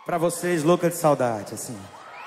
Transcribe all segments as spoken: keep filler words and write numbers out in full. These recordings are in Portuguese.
Pra vocês, louca de saudade, assim.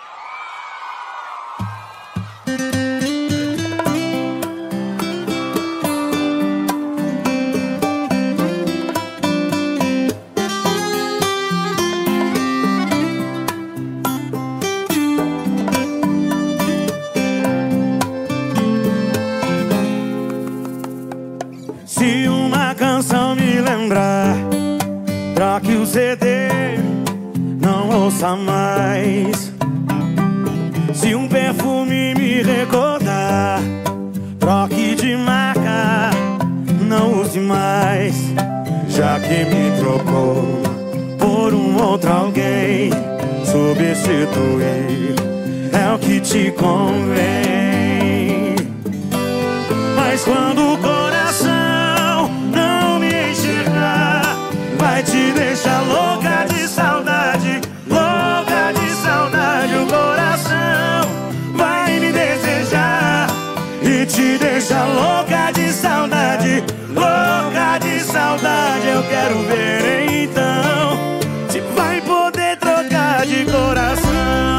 Se uma canção me lembrar, troque o C D, não ouça mais. Se um perfume me recordar, troque de marca, não use mais. Já que me trocou por um outro alguém, substituir é o que te convém. Mas quando o coração não me enxergar, vai te deixar louca de saudade, louca de saudade. O coração vai me desejar e te deixar louca de saudade, louca de saudade. Eu quero ver então se vai poder trocar de coração.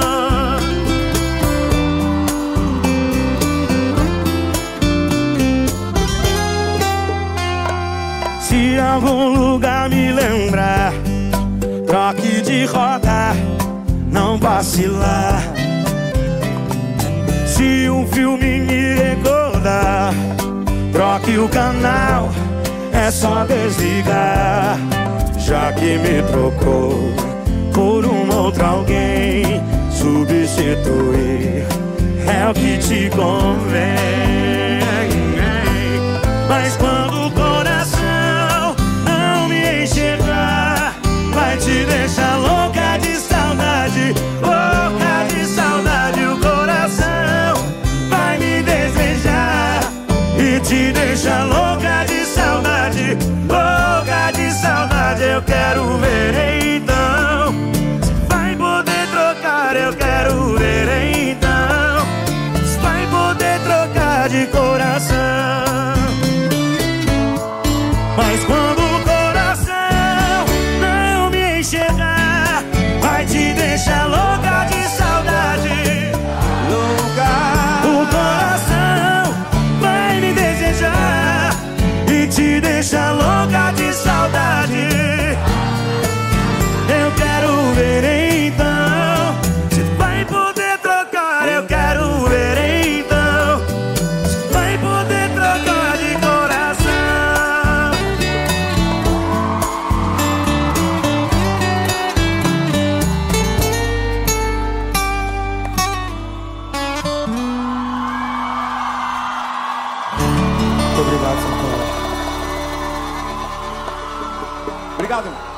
Se algum lugar me lembrar, troque de rota, não vacilar. Se um filme me recordar, troque o canal, é só desligar. Já que me trocou por um outro alguém, substituir é o que te convém. Mas quando o coração não me enxergar, vai te deixar louca de saudade, louca de saudade. O coração vai me desejar e te deixar louca de saudade, louca de saudade. Eu quero ver então se vai poder trocar. Eu quero ver então se vai poder trocar de coração. Mas quando o coração não me enxergar, vai te deixar louca de saudade, louca. O coração vai me desejar e te deixar louca de saudade. Eu quero ver então se vai poder trocar. Eu quero ver então se vai poder trocar de coração. Muito obrigado, São Paulo. Obrigado, irmão.